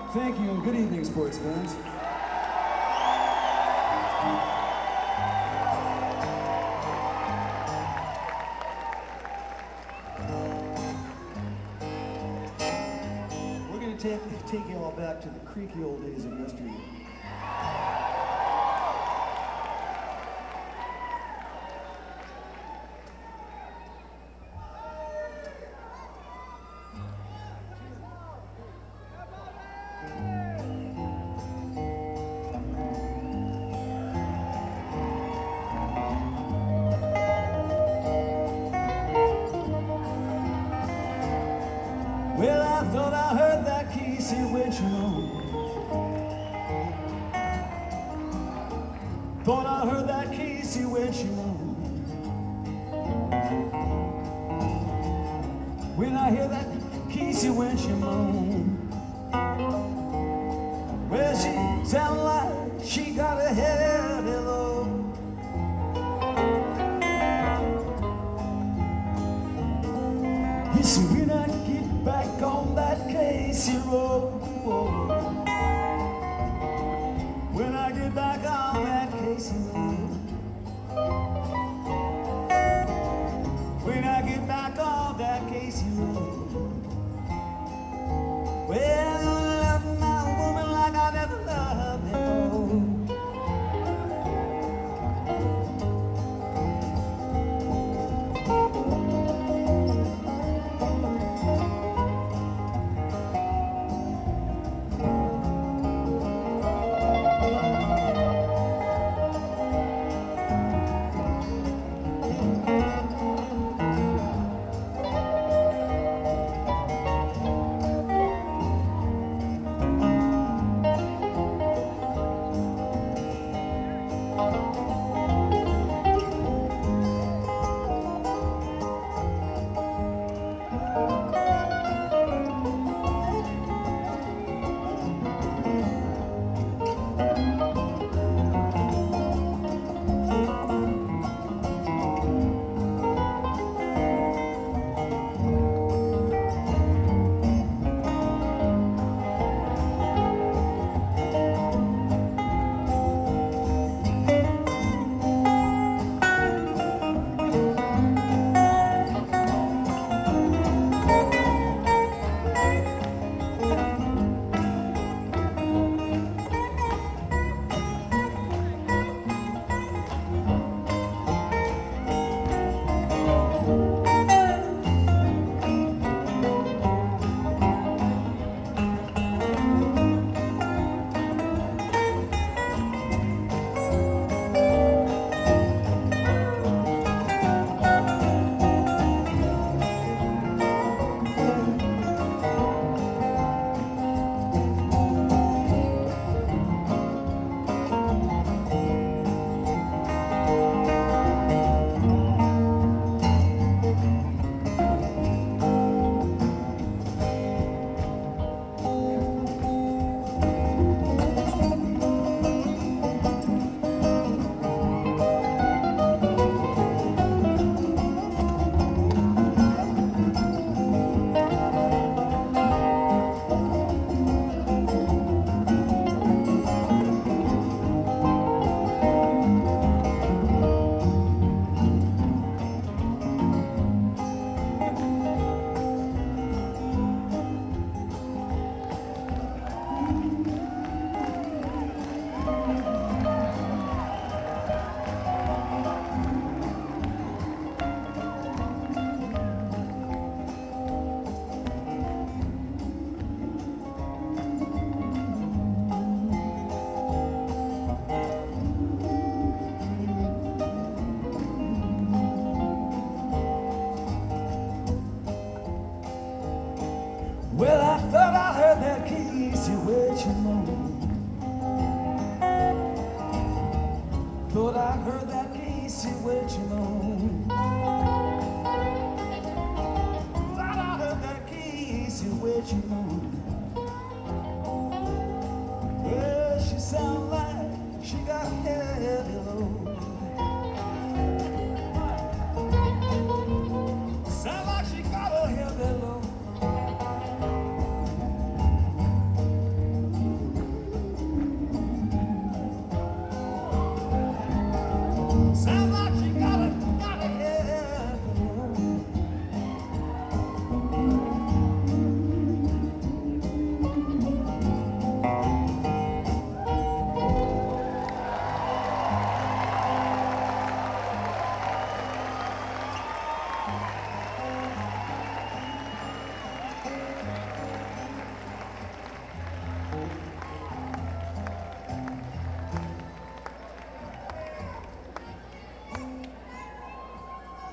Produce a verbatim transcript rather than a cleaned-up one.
Thank you, and good evening, sports fans. We're going to take, take you all back to the creaky old days of yesteryear. Well, I thought I heard that Casey witch moan. Thought I heard that Casey witch moan. When I hear that Casey witch moan, well, she sound like she got a heavy load. You see, when I get back on that Casey road, when I get back on that Casey road, when I get back on that Casey road, well, I'm gonna love my woman like I never loved before. Well, I thought I heard that Casey witch moan. Thought I heard that Casey witch moan.